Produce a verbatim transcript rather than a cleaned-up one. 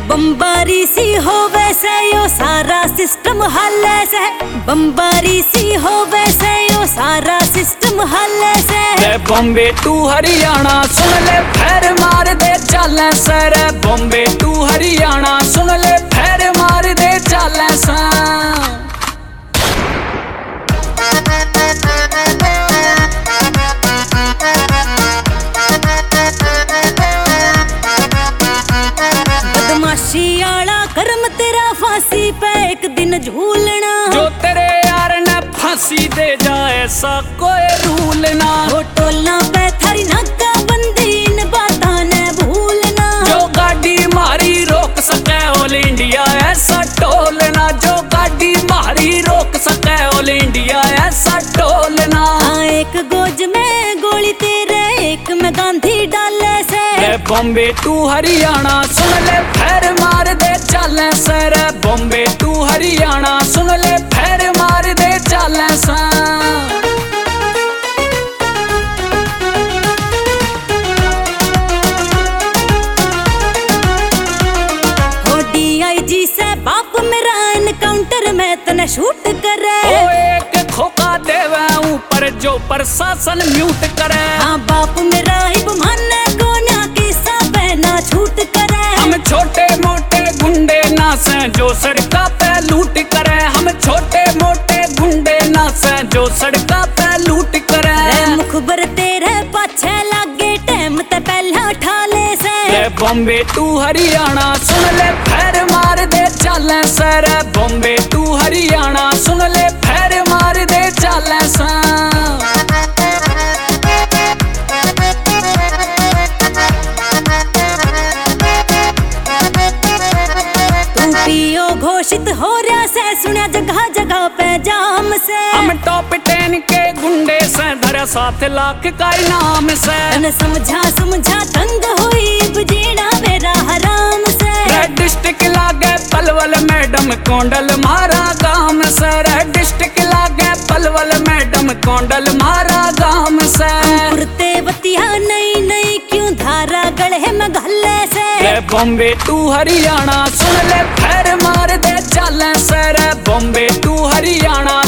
बम्बारी सी हो वैसे यो सारा सिस्टम हल से, बम्बारी सी हो वैसे यो सारा सिस्टम हल से। बॉम्बे टू हरियाणा सुन ले फैर मार दे चल सर, बॉम्बे टू हरियाणा सुन ले फैर मार दे चल सर। बदमाशी आला कर्म तेरा फांसी पे एक दिन झूलना, जो तेरे यार ने फांसी दे जाए ऐसा कोई रूल ना। वो टोलना पे थारी नाका बंदी इन बातां ने भूलना, जो गाड़ी मारी रोक सके ऑल इंडिया ऐसा टोलना, जो गाड़ी मारी रोक सके ऑल इंडिया ऐसा टोलना। हाँ एक गोज में गोली तेरे एक में गांधी डाले से। बॉम्बे टू हरियाणा सुन ले फैर मार दे चल सर, बॉम्बे टू हरियाणा सुन ले फैर मार दे चल सर। हो डी आई जी से बाप मेरा एनकाउंटर में तने शूट करे, ओ एक खोका देवे ऊपर जो प्रशासन म्यूट करे। हाँ बाप मेरा ही माने को ना किसा बहना छूट करे। हम छोटे मोटे गुंडे ना से जो सड़का पे लूट करे, हम छोटे मोटे गुंडे ना से जो सड़का पे लूट करे। मुखबर तेरे पाछे लागे टाइम ते पहला ठाले से। बॉम्बे टू हरियाणा सुन ले फैर मार दे चल सर, बॉम्बे टू हरियाणा सुन ले फैर मार दे चल सर। तू पीओ घोषित हो रहा से सुना जगह जगह पे जाम से। हम टॉप टेन के गुंडे से धरा सात लाख का इनाम से। तने समझा समझा तंग हुई बजीना मेरा हराम से। डिस्ट्रिक्ट लागे पलवल मैडम कोंडल मारा गाम से, डिस्ट्रिक्ट लागे पलवल मैडम कोंडल मारा गाम से। पुरते बतिया नई नई क्यों धारा गले में घल्ले से। बॉम्बे टू हरियाणा सुन ले फैर मार दे चल सर, बॉम्बे टू हरियाणा